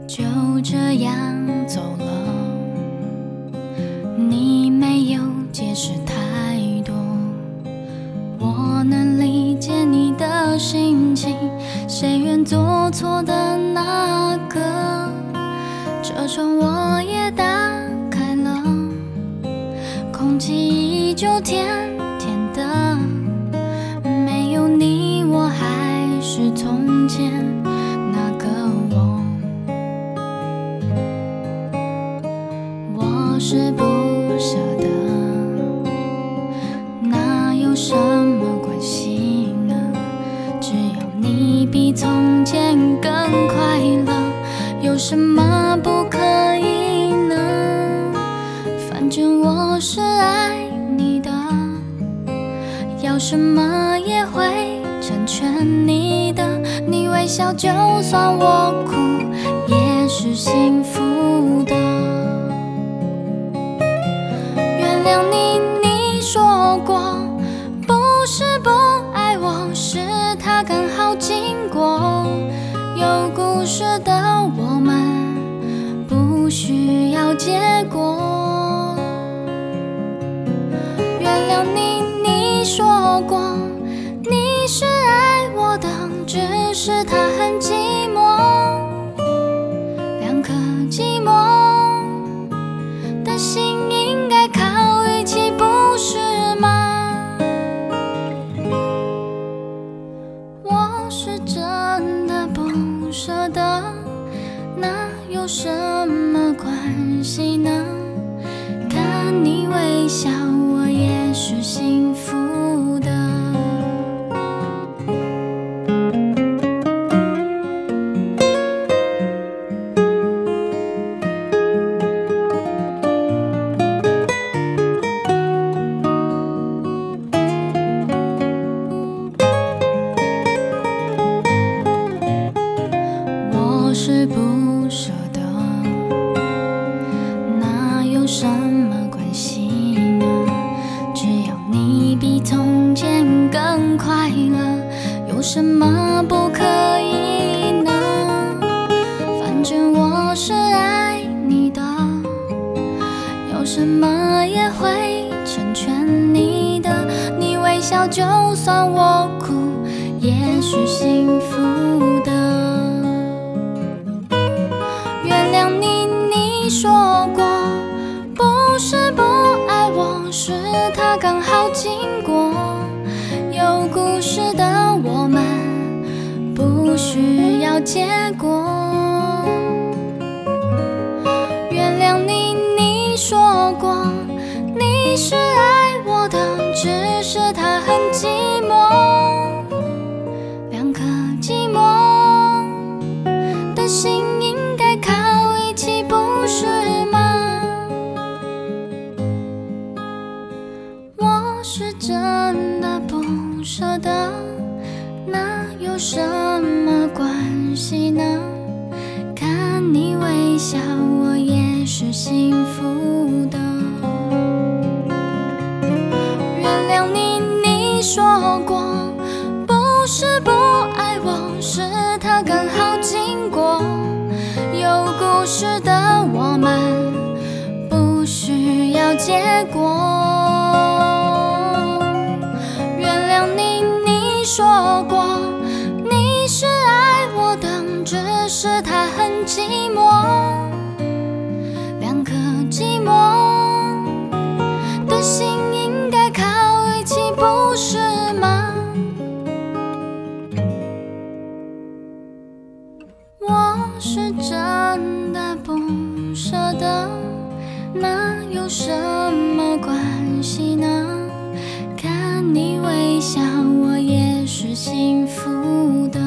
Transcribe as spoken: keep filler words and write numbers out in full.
就这样走了，你没有解释太多，我能理解你的心情，谁愿做错的那个？车窗我也打开了，空气依旧甜甜的，没有你我还是从前那个我。我是不舍得，那有什么关系呢？只要你比从前更快乐，有什么不可以呢？反正我是爱你的，要什么也会成全你的。你微笑就算我哭，也是幸福的。原谅你，你说过不是不爱我，是他刚好经过。有故事的我们不需要结果。原谅你，你说过你是爱我的，只是他很寂寞。两颗寂寞的心应该靠一起，不是吗？我是真的不舍得，那有什么关系呢？看你微笑，我也是幸福的。我是不舍得，那有什么关系呢？只要你比从前更快乐，有什么不可以呢？反正我是爱你的，有什么也会成全你的。你微笑就算我哭，也是幸福的。原谅你，你说过不是不爱我，是他刚好经过。有故事的我们不需要结果。原谅你，你说过你是爱我的，只是他很寂寞。两颗寂寞的心应该靠一起，不是吗？我是真的不舍得，那有什么关系呢？看你微笑，我也是幸福的。原谅你，你说过不是不爱我，是他刚好经过。有故事的我们不需要结果。原谅你，你说过你是爱我的，只是他很寂寞。两颗寂寞的心应该靠一起，不是吗？我是真的不舍得，那有什么关系呢？看你微笑，我也是幸福的。